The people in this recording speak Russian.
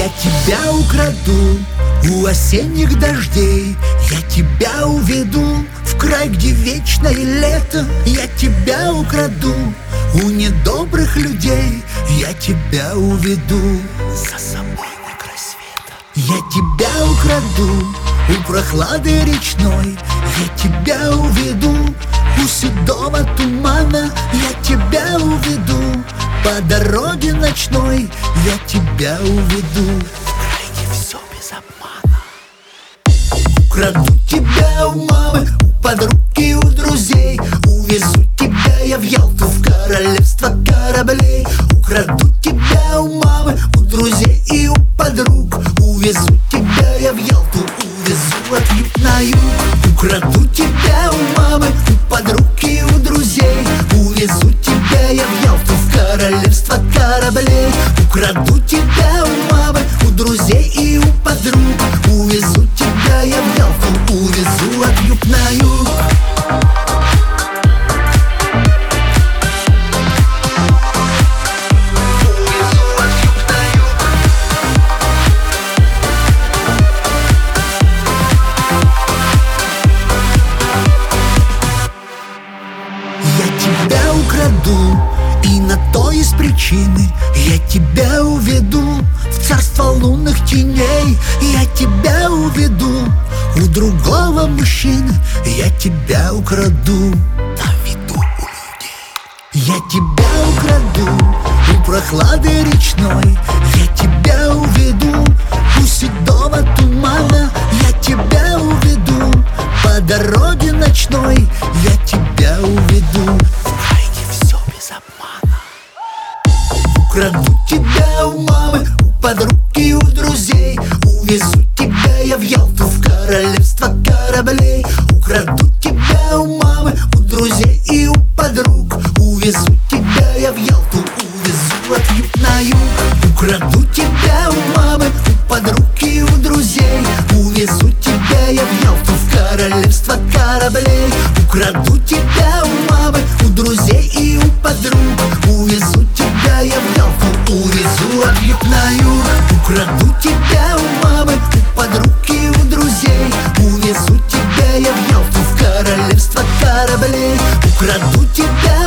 Я тебя украду у осенних дождей, я тебя уведу в край, где вечное лето. Я тебя украду у недобрых людей, я тебя уведу за собой на край света. Я тебя украду у прохлады речной, я тебя уведу у седого тумана. Я тебя уведу по дороге ночной, я тебя уведу в край, где все без обмана. Украду тебя у мамы, у подруг и у друзей, увезу тебя я в Ялту, в королевство кораблей. Украду тебя у мамы, у друзей и у подруг, увезу тебя я в Ялту, увезу от юг на юг. Украду тебя у мамы, у подруг и у друзей, увезу тебя я в Ялту, в королевство кораблей. Украду тебя у мамы, у друзей и у подруг, увезу тебя я в Ялту, увезу от юг на юг. Тебя украду, и на то есть причины. Я тебя уведу в царство лунных теней. Я тебя уведу у другого мужчины. Я тебя украду на виду у людей. Я тебя украду у прохлады речной, я тебя уведу у седого тумана. Я тебя уведу по дороге ночной, я тебя уведу в край, где все без обмана. Украду тебя у мамы, у подруг и у друзей, увезу тебя я в Ялту, в королевство кораблей. Украду тебя у мамы, у друзей и у подруг, увезу тебя я в Ялту, увезу от юг на юг. Украду тебя у мамы, у подруг и у друзей, увезу тебя я в Ялту, в королевство кораблей. Украду тебя у мамы, у друзей и у подруг, увезу тебя я в Ялту, увезу от юг на юг. Украду тебя у мамы, у подруг и у друзей, увезу тебя я в Ялту, в королевство кораблей. Украду тебя